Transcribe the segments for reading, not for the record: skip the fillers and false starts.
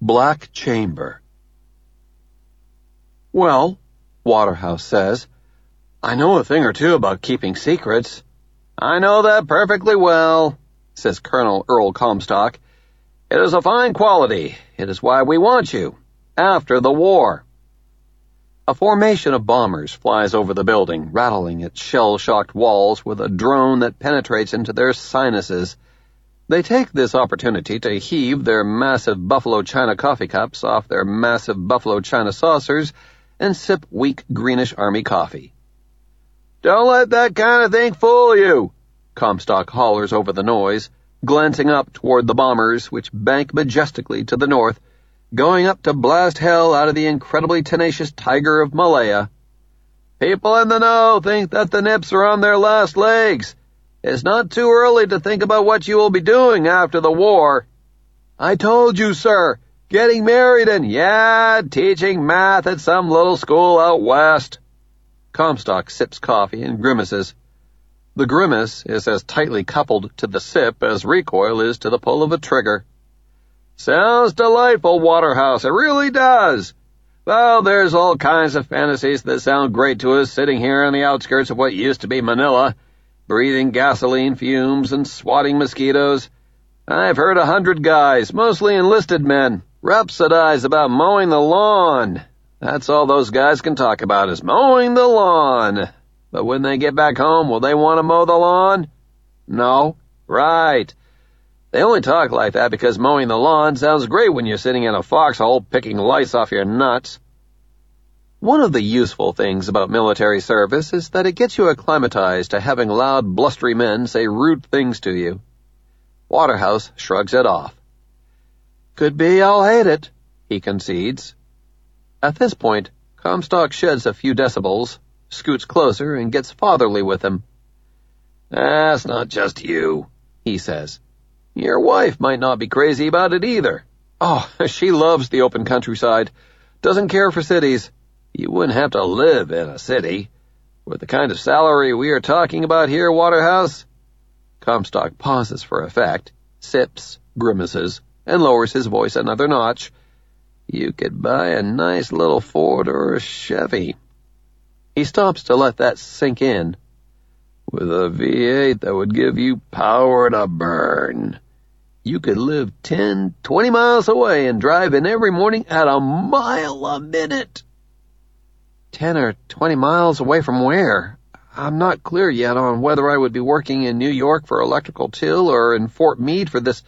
Black Chamber. Well, Waterhouse says, I know a thing or two about keeping secrets. I know that perfectly well, says Colonel Earl Comstock. It is a fine quality. It is why we want you. After the war. A formation of bombers flies over the building, rattling its shell-shocked walls with a drone that penetrates into their sinuses. They take this opportunity to heave their massive Buffalo China coffee cups off their massive Buffalo China saucers and sip weak greenish army coffee. Don't let that kind of thing fool you, Comstock hollers over the noise, glancing up toward the bombers which bank majestically to the north, going up to blast hell out of the incredibly tenacious tiger of Malaya. People in the know think that the Nips are on their last legs. It's not too early to think about what you will be doing after the war. I told you, sir, getting married and, teaching math at some little school out west. Comstock sips coffee and grimaces. The grimace is as tightly coupled to the sip as recoil is to the pull of a trigger. Sounds delightful, Waterhouse, it really does. Well, there's all kinds of fantasies that sound great to us sitting here on the outskirts of what used to be Manila, breathing gasoline fumes and swatting mosquitoes. I've heard 100 guys, mostly enlisted men, rhapsodize about mowing the lawn. That's all those guys can talk about is mowing the lawn. But when they get back home, will they want to mow the lawn? No. Right. They only talk like that because mowing the lawn sounds great when you're sitting in a foxhole picking lice off your nuts. One of the useful things about military service is that it gets you acclimatized to having loud, blustery men say rude things to you. Waterhouse shrugs it off. Could be I'll hate it, he concedes. At this point, Comstock sheds a few decibels, scoots closer, and gets fatherly with him. That's not just you, he says. Your wife might not be crazy about it either. Oh, she loves the open countryside, doesn't care for cities. You wouldn't have to live in a city. With the kind of salary we are talking about here, Waterhouse. Comstock pauses for effect, sips, grimaces, and lowers his voice another notch. You could buy a nice little Ford or a Chevy. He stops to let that sink in. With a V8 that would give you power to burn. You could live 10, 20 miles away and drive in every morning at a mile a minute. 10 or 20 miles away from where? I'm not clear yet on whether I would be working in New York for Electrical Till or in Fort Meade for this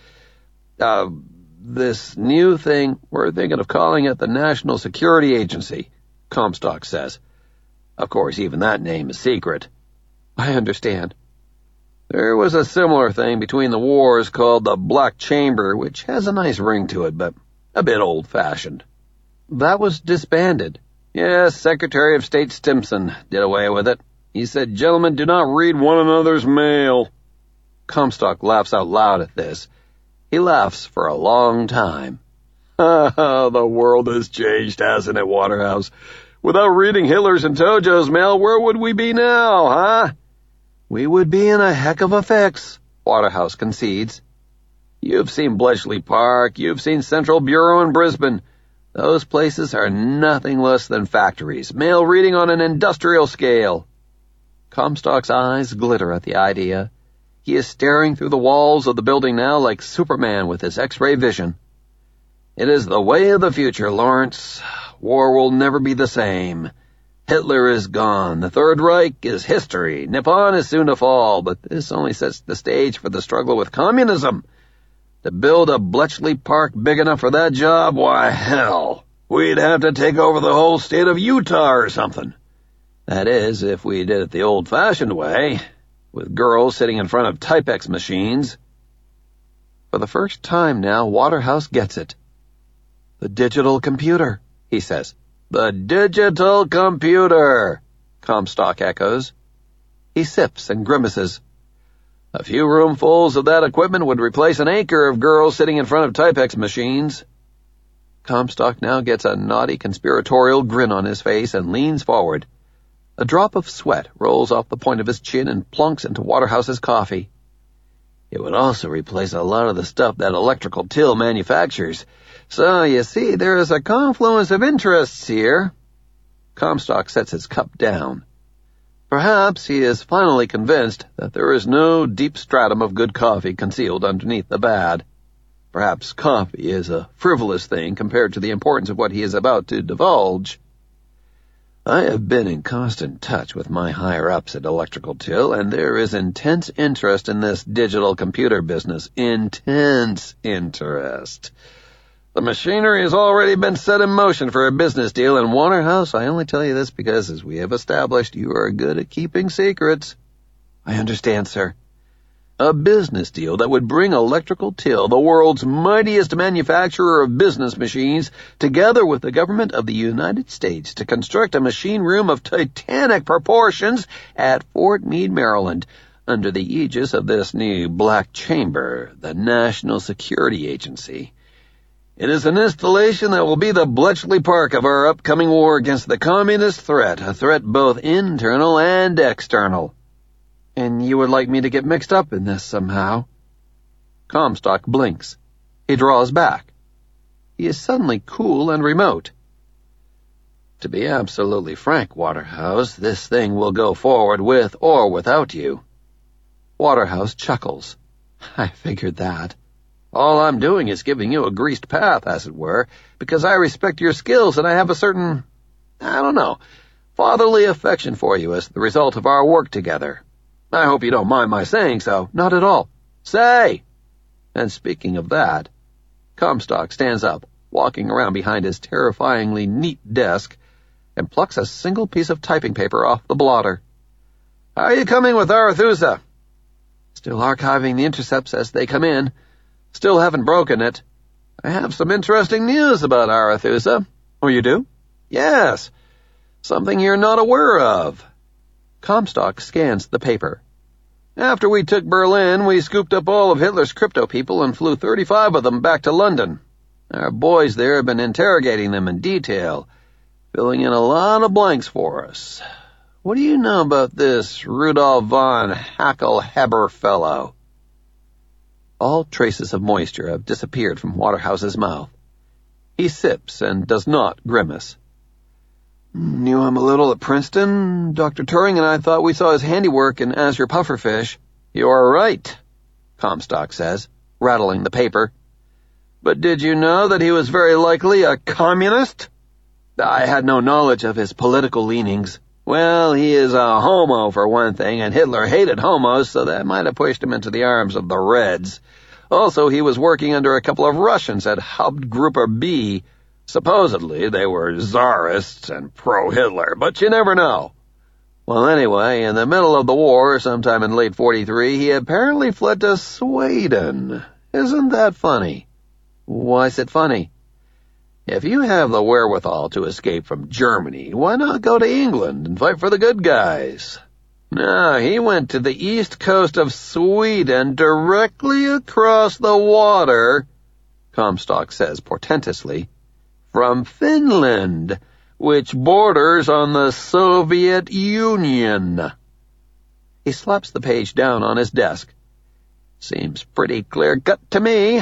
new thing. We're thinking of calling it the National Security Agency, Comstock says. Of course, even that name is secret. I understand. There was a similar thing between the wars called the Black Chamber, which has a nice ring to it, but a bit old-fashioned. That was disbanded. Yes, Secretary of State Stimson did away with it. He said, gentlemen, do not read one another's mail. Comstock laughs out loud at this. He laughs for a long time. The world has changed, hasn't it, Waterhouse? Without reading Hitler's and Tojo's mail, where would we be now, huh? We would be in a heck of a fix, Waterhouse concedes. You've seen Bletchley Park, you've seen Central Bureau in Brisbane. Those places are nothing less than factories, mail reading on an industrial scale. Comstock's eyes glitter at the idea. He is staring through the walls of the building now like Superman with his X-ray vision. It is the way of the future, Lawrence. War will never be the same. Hitler is gone. The Third Reich is history. Nippon is soon to fall, but this only sets the stage for the struggle with communism. To build a Bletchley Park big enough for that job, why, hell, we'd have to take over the whole state of Utah or something. That is, if we did it the old-fashioned way, with girls sitting in front of Typex machines. For the first time now, Waterhouse gets it. The digital computer, he says. The digital computer, Comstock echoes. He sips and grimaces. A few roomfuls of that equipment would replace an acre of girls sitting in front of Typex machines. Comstock now gets a naughty conspiratorial grin on his face and leans forward. A drop of sweat rolls off the point of his chin and plunks into Waterhouse's coffee. It would also replace a lot of the stuff that Electrical Till manufactures. So, you see, there is a confluence of interests here. Comstock sets his cup down. Perhaps he is finally convinced that there is no deep stratum of good coffee concealed underneath the bad. Perhaps coffee is a frivolous thing compared to the importance of what he is about to divulge. I have been in constant touch with my higher-ups at Electrical Till, and there is intense interest in this digital computer business. Intense interest. The machinery has already been set in motion for a business deal, and Waterhouse, I only tell you this because, as we have established, you are good at keeping secrets. I understand, sir. A business deal that would bring Electrical Till, the world's mightiest manufacturer of business machines, together with the government of the United States to construct a machine room of titanic proportions at Fort Meade, Maryland, under the aegis of this new Black Chamber, the National Security Agency. It is an installation that will be the Bletchley Park of our upcoming war against the communist threat, a threat both internal and external. And you would like me to get mixed up in this somehow? Comstock blinks. He draws back. He is suddenly cool and remote. To be absolutely frank, Waterhouse, this thing will go forward with or without you. Waterhouse chuckles. I figured that. All I'm doing is giving you a greased path, as it were, because I respect your skills and I have a certain, fatherly affection for you as the result of our work together. I hope you don't mind my saying so. Not at all. Say! And speaking of that, Comstock stands up, walking around behind his terrifyingly neat desk, and plucks a single piece of typing paper off the blotter. How are you coming with Arethusa? Still archiving the intercepts as they come in. Still haven't broken it. I have some interesting news about Arethusa. Oh, you do? Yes. Something you're not aware of. Comstock scans the paper. After we took Berlin, we scooped up all of Hitler's crypto people and flew 35 of them back to London. Our boys there have been interrogating them in detail, filling in a lot of blanks for us. What do you know about this Rudolf von Hackelheber fellow? All traces of moisture have disappeared from Waterhouse's mouth. He sips and does not grimace. Knew him a little at Princeton. Dr. Turing and I thought we saw his handiwork in Azure Pufferfish. You're right, Comstock says, rattling the paper. But did you know that he was very likely a communist? I had no knowledge of his political leanings. Well, he is a homo for one thing, and Hitler hated homos, so that might have pushed him into the arms of the Reds. Also, he was working under a couple of Russians at Hauptgruppe B. Supposedly, they were Tsarists and pro-Hitler, but you never know. Well, anyway, in the middle of the war, sometime in late 43, he apparently fled to Sweden. Isn't that funny? Why is it funny? If you have the wherewithal to escape from Germany, why not go to England and fight for the good guys? No, he went to the east coast of Sweden, directly across the water, Comstock says portentously, from Finland, which borders on the Soviet Union. He slaps the page down on his desk. Seems pretty clear-cut to me.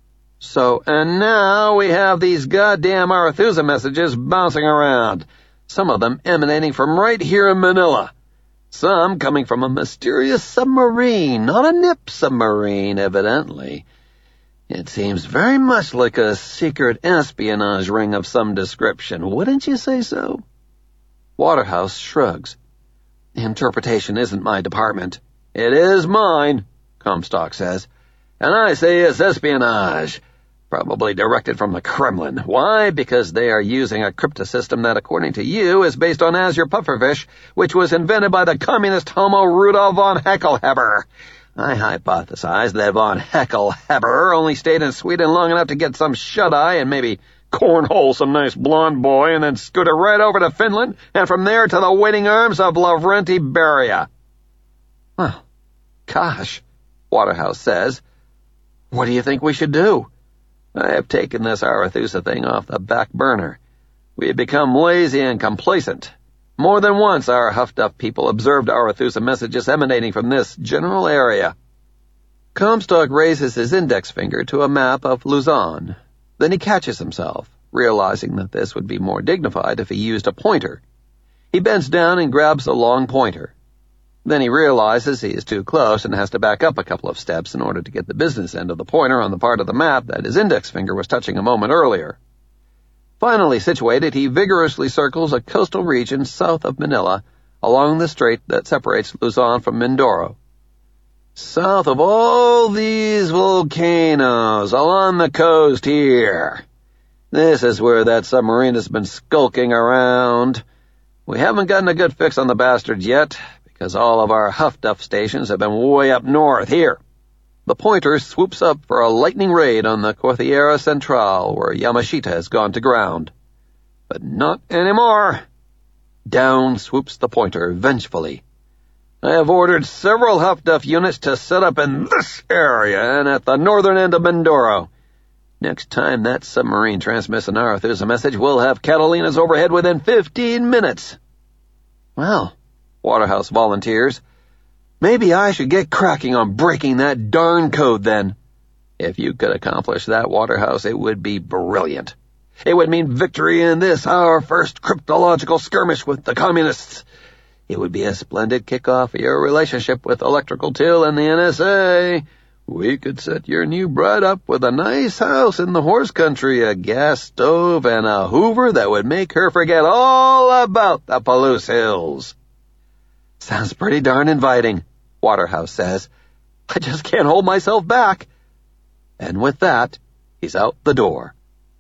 So, and now we have these goddamn Arethusa messages bouncing around, some of them emanating from right here in Manila. Some coming from a mysterious submarine, not a NIP submarine, evidently. It seems very much like a secret espionage ring of some description, wouldn't you say so? Waterhouse shrugs. Interpretation isn't my department. It is mine, Comstock says. And I say it's espionage. Probably directed from the Kremlin. Why? Because they are using a cryptosystem that, according to you, is based on Azure Pufferfish, which was invented by the communist homo Rudolf von Hackelheber. I hypothesize that von Hackelheber only stayed in Sweden long enough to get some shut-eye and maybe cornhole some nice blonde boy and then scooter right over to Finland and from there to the waiting arms of Lavrenti Beria. Well, gosh, Waterhouse says. What do you think we should do? I have taken this Arethusa thing off the back burner. We have become lazy and complacent. More than once our huffed-up people observed Arethusa messages emanating from this general area. Comstock raises his index finger to a map of Luzon. Then he catches himself, realizing that this would be more dignified if he used a pointer. He bends down and grabs the long pointer. Then he realizes he is too close and has to back up a couple of steps in order to get the business end of the pointer on the part of the map that his index finger was touching a moment earlier. Finally situated, he vigorously circles a coastal region south of Manila along the strait that separates Luzon from Mindoro. South of all these volcanoes, along the coast here. This is where that submarine has been skulking around. We haven't gotten a good fix on the bastards yet, because all of our Huff-Duff stations have been way up north here. The pointer swoops up for a lightning raid on the Cordillera Central, where Yamashita has gone to ground. But not anymore. Down swoops the pointer vengefully. I have ordered several Huff-Duff units to set up in this area and at the northern end of Mindoro. Next time that submarine transmits an Arethusa message, we'll have Catalinas overhead within 15 minutes. Well, Waterhouse volunteers, maybe I should get cracking on breaking that darn code then. If you could accomplish that, Waterhouse, it would be brilliant. It would mean victory in this, our first cryptological skirmish with the communists. It would be a splendid kickoff for your relationship with Electrical Till and the NSA. We could set your new bride up with a nice house in the horse country, a gas stove, and a Hoover that would make her forget all about the Palouse Hills. Sounds pretty darn inviting, Waterhouse says. I just can't hold myself back. And with that, he's out the door.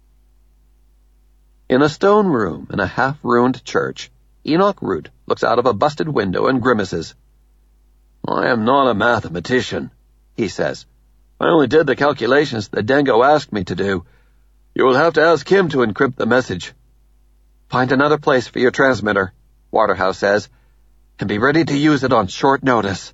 In a stone room in a half-ruined church, Enoch Root looks out of a busted window and grimaces. I am not a mathematician, he says. I only did the calculations that Dango asked me to do. You will have to ask him to encrypt the message. Find another place for your transmitter, Waterhouse says, and be ready to use it on short notice.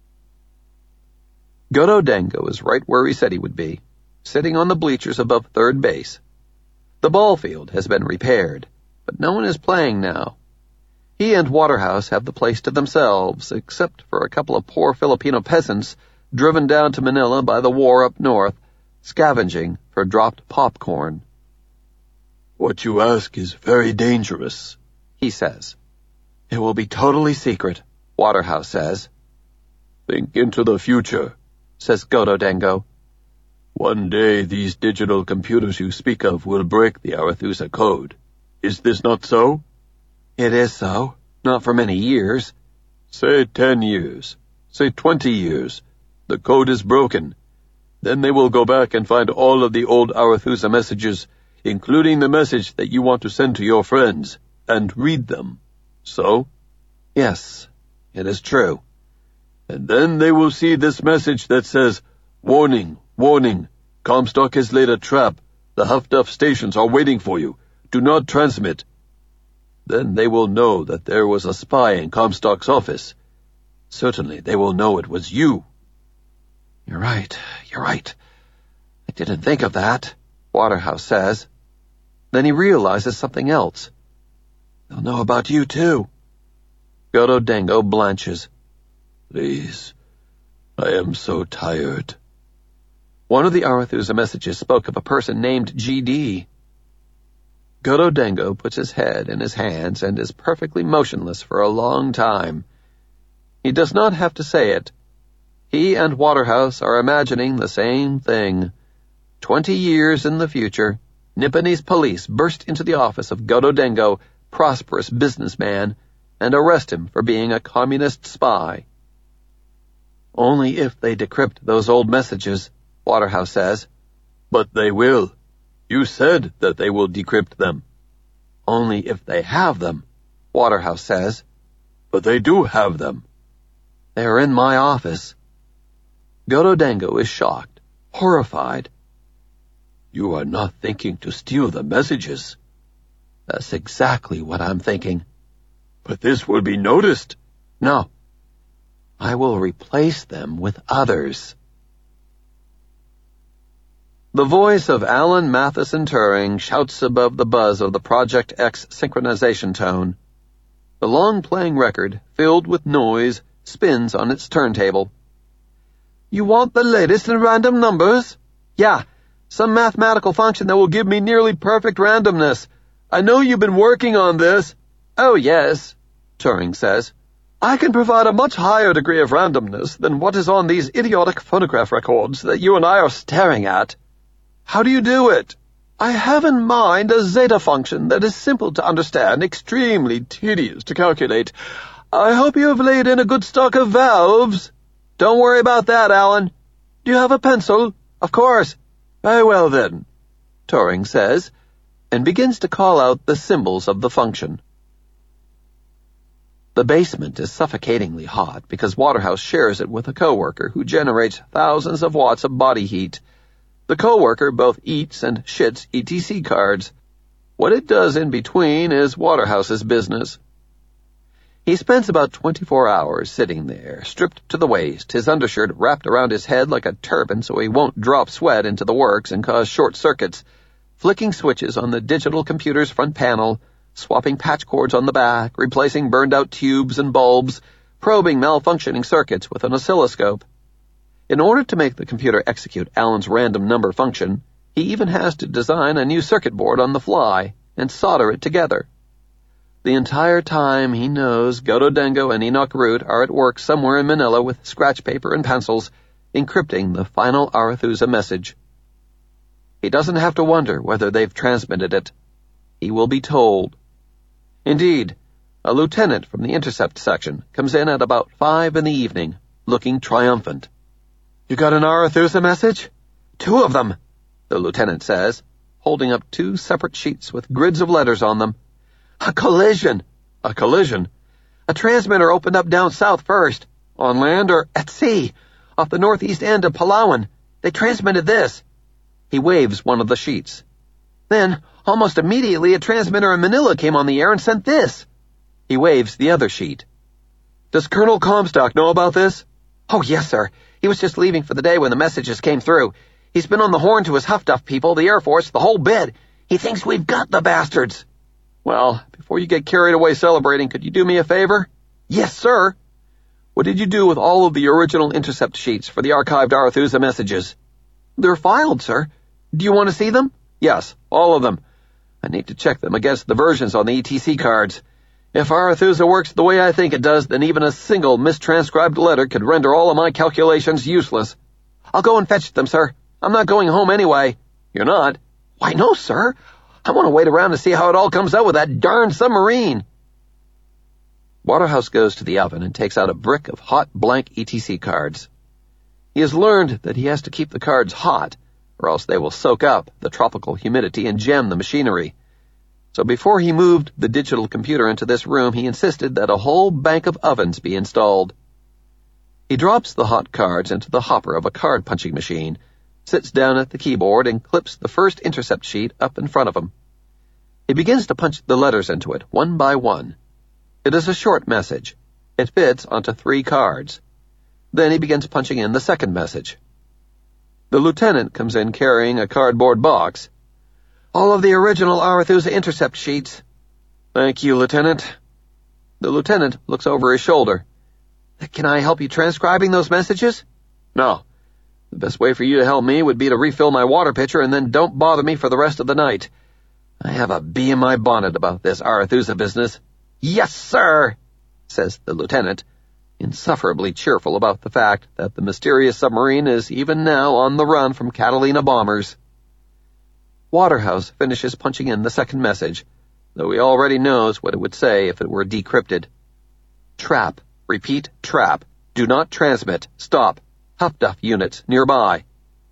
Godo Dango is right where he said he would be, sitting on the bleachers above third base. The ball field has been repaired, but no one is playing now. He and Waterhouse have the place to themselves, except for a couple of poor Filipino peasants driven down to Manila by the war up north, scavenging for dropped popcorn. What you ask is very dangerous, he says. It will be totally secret, Waterhouse says. Think into the future, says Godo Dango. One day these digital computers you speak of will break the Arethusa code. Is this not so? It is so. Not for many years. Say 10 years. Say 20 years. The code is broken. Then they will go back and find all of the old Arethusa messages, including the message that you want to send to your friends, and read them. So? Yes, it is true. And then they will see this message that says, Warning, warning, Comstock has laid a trap. The Huff-Duff stations are waiting for you. Do not transmit. Then they will know that there was a spy in Comstock's office. Certainly they will know it was you. You're right. I didn't think of that, Waterhouse says. Then he realizes something else. They'll know about you, too. Godo Dango blanches. Please, I am so tired. One of the Arethusa messages spoke of a person named G.D. Godo Dango puts his head in his hands and is perfectly motionless for a long time. He does not have to say it. He and Waterhouse are imagining the same thing. 20 years in the future, Nipponese police burst into the office of Godo Dango, prosperous businessman, and arrest him for being a communist spy. Only if they decrypt those old messages, Waterhouse says. But they will. You said that they will decrypt them. Only if they have them, Waterhouse says. But they do have them. They are in my office. Godo Dango is shocked, horrified. You are not thinking to steal the messages. That's exactly what I'm thinking. But this will be noticed. No. I will replace them with others. The voice of Alan Matheson Turing shouts above the buzz of the Project X synchronization tone. The long-playing record, filled with noise, spins on its turntable. You want the latest in random numbers? Yeah, some mathematical function that will give me nearly perfect randomness. I know you've been working on this. Oh, yes, Turing says. I can provide a much higher degree of randomness than what is on these idiotic phonograph records that you and I are staring at. How do you do it? I have in mind a zeta function that is simple to understand, extremely tedious to calculate. I hope you have laid in a good stock of valves. Don't worry about that, Alan. Do you have a pencil? Of course. Very well, then, Turing says, and begins to call out the symbols of the function. The basement is suffocatingly hot because Waterhouse shares it with a coworker who generates thousands of watts of body heat. The coworker both eats and shits ETC cards. What it does in between is Waterhouse's business. He spends about 24 hours sitting there, stripped to the waist, his undershirt wrapped around his head like a turban so he won't drop sweat into the works and cause short circuits, flicking switches on the digital computer's front panel, swapping patch cords on the back, replacing burned-out tubes and bulbs, probing malfunctioning circuits with an oscilloscope. In order to make the computer execute Alan's random number function, he even has to design a new circuit board on the fly and solder it together. The entire time he knows Godo Dengo and Enoch Root are at work somewhere in Manila with scratch paper and pencils, encrypting the final Arethusa message. He doesn't have to wonder whether they've transmitted it. He will be told. Indeed, a lieutenant from the intercept section comes in at about 5 p.m, looking triumphant. You got an Arethusa message? 2 of them, the lieutenant says, holding up 2 separate sheets with grids of letters on them. A collision. A collision? A transmitter opened up down south first. On land or at sea? Off the northeast end of Palawan. They transmitted this. He waves one of the sheets. Then, almost immediately, a transmitter in Manila came on the air and sent this. He waves the other sheet. Does Colonel Comstock know about this? Oh, yes, sir. He was just leaving for the day when the messages came through. He's been on the horn to his Huff Duff people, the Air Force, the whole bit. He thinks we've got the bastards. Well, before you get carried away celebrating, could you do me a favor? Yes, sir. What did you do with all of the original intercept sheets for the archived Arethusa messages? They're filed, sir. Do you want to see them? Yes, all of them. I need to check them against the versions on the ETC cards. If Arethusa works the way I think it does, then even a single mistranscribed letter could render all of my calculations useless. I'll go and fetch them, sir. I'm not going home anyway. You're not? Why, no, sir. I want to wait around to see how it all comes out with that darn submarine. Waterhouse goes to the oven and takes out a brick of hot blank ETC cards. He has learned that he has to keep the cards hot, or else they will soak up the tropical humidity and jam the machinery. So before he moved the digital computer into this room, he insisted that a whole bank of ovens be installed. He drops the hot cards into the hopper of a card-punching machine, sits down at the keyboard, and clips the first intercept sheet up in front of him. He begins to punch the letters into it, one by one. It is a short message. It fits onto 3 cards. Then he begins punching in the second message. The lieutenant comes in carrying a cardboard box. All of the original Arethusa intercept sheets. Thank you, Lieutenant. The lieutenant looks over his shoulder. Can I help you transcribing those messages? No. The best way for you to help me would be to refill my water pitcher and then don't bother me for the rest of the night. I have a bee in my bonnet about this Arethusa business. Yes, sir, says the lieutenant, insufferably cheerful about the fact that the mysterious submarine is even now on the run from Catalina bombers. Waterhouse finishes punching in the second message, though he already knows what it would say if it were decrypted. Trap. Repeat, trap. Do not transmit. Stop. Huff Duff units nearby.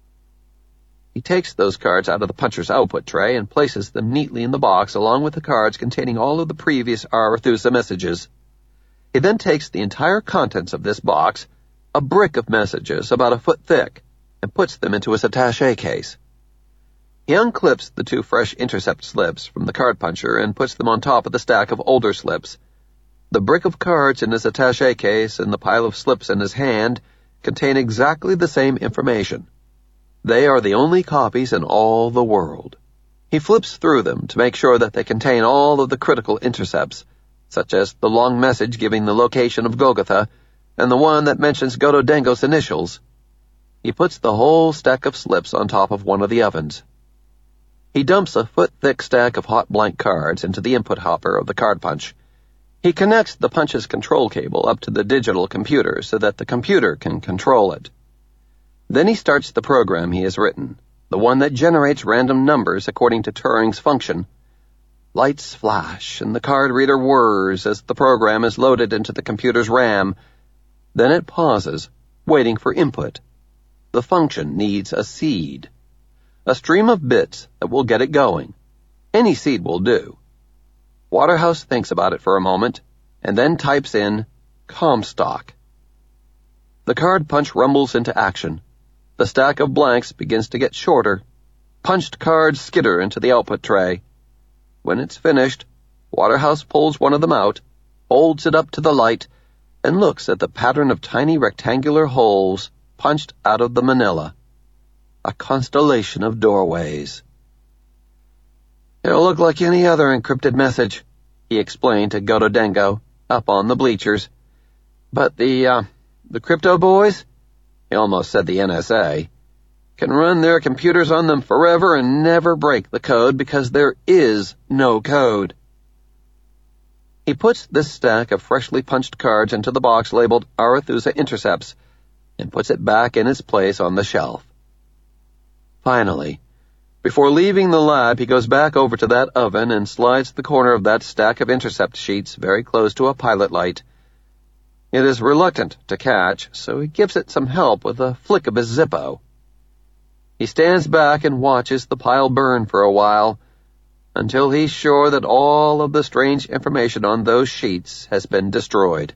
He takes those cards out of the puncher's output tray and places them neatly in the box along with the cards containing all of the previous Arethusa messages. He then takes the entire contents of this box, a brick of messages about a foot thick, and puts them into his attaché case. He unclips the 2 fresh intercept slips from the card puncher and puts them on top of the stack of older slips. The brick of cards in his attaché case and the pile of slips in his hand contain exactly the same information. They are the only copies in all the world. He flips through them to make sure that they contain all of the critical intercepts, such as the long message giving the location of Golgotha and the one that mentions Godo Dengo's initials. He puts the whole stack of slips on top of one of the ovens. He dumps a foot-thick stack of hot blank cards into the input hopper of the card punch. He connects the punch's control cable up to the digital computer so that the computer can control it. Then he starts the program he has written, the one that generates random numbers according to Turing's function. Lights flash and the card reader whirs as the program is loaded into the computer's RAM. Then it pauses, waiting for input. The function needs a seed, a stream of bits that will get it going. Any seed will do. Waterhouse thinks about it for a moment and then types in Comstock. The card punch rumbles into action. The stack of blanks begins to get shorter. Punched cards skitter into the output tray. When it's finished, Waterhouse pulls one of them out, holds it up to the light, and looks at the pattern of tiny rectangular holes punched out of the manila. A constellation of doorways. "It'll look like any other encrypted message," he explained to Goto Dengo, up on the bleachers. "But the crypto boys," he almost said the NSA, "can run their computers on them forever and never break the code because there is no code." He puts this stack of freshly punched cards into the box labeled Arethusa Intercepts and puts it back in its place on the shelf. Finally, before leaving the lab, he goes back over to that oven and slides the corner of that stack of intercept sheets very close to a pilot light. It is reluctant to catch, so he gives it some help with a flick of his Zippo. He stands back and watches the pile burn for a while, until he's sure that all of the strange information on those sheets has been destroyed.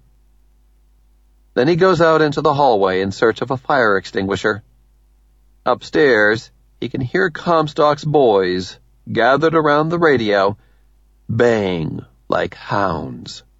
Then he goes out into the hallway in search of a fire extinguisher. Upstairs, he can hear Comstock's boys, gathered around the radio, baying like hounds.